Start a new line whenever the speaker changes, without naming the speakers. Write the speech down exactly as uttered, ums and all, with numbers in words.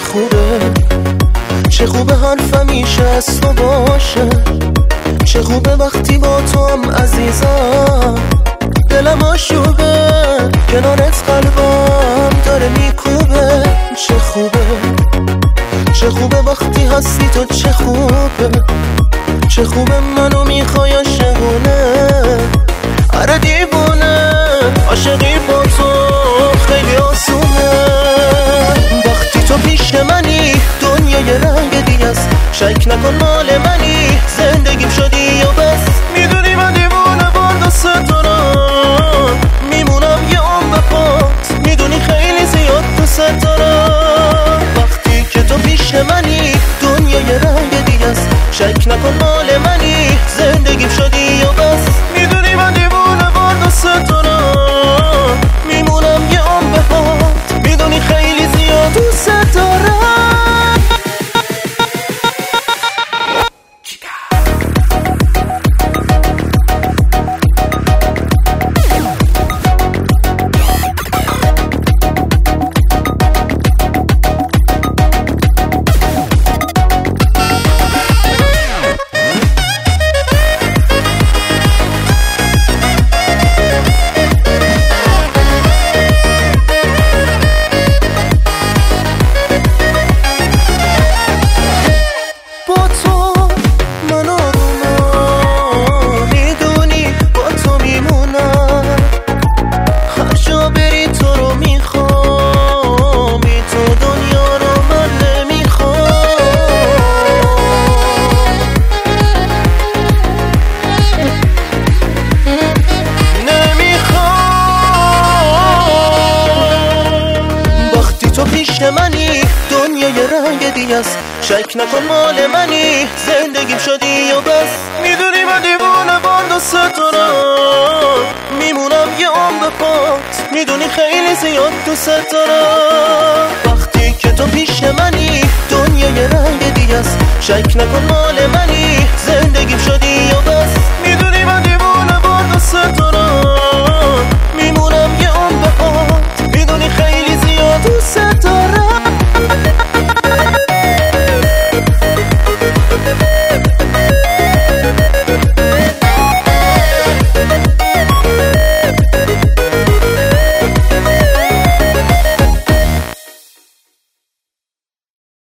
خوبه، چه خوبه حرف همیشه از تو باشه، چه خوبه وقتی با تو هم عزیزم، دلم آشوبه، کنارت قلبم داره میکوبه. چه خوبه، چه خوبه وقتی هستی تو، چه خوبه، چه خوبه منو میخوای عاشقونه، آره دیوونه، عاشقی با تو خیلی آسونه. وقتی تو پیش منی دنیا یه رنگ دیگه است، شک نکن مال منی، زندگیم شدی یا بس. میدونی من دیوونه بار دست دارم، میمونم یه عمر پات، میدونی خیلی زیاد دوست دارم. وقتی که تو پیش منی دنیا یه رنگ دیگه است، شک نکن مال منی، زندگیم شدی یا بس. میدونی من دیوونه بار دست دارم، میمونم یه عمر پات، میدونی خیلی زیاد دوست دارم. منی دنیا یه رنگ دیگه است، شک نکن مال منی، زندگیم شدی یا بس. میدونی من دیوونه بار دست دارم، میمونم یه عمر پات، میدونی خیلی زیاد دوست دارم. وقتی که تو پیش منی دنیا یه رنگ دیگه است، شک نکن مال منی، زندگیم شدی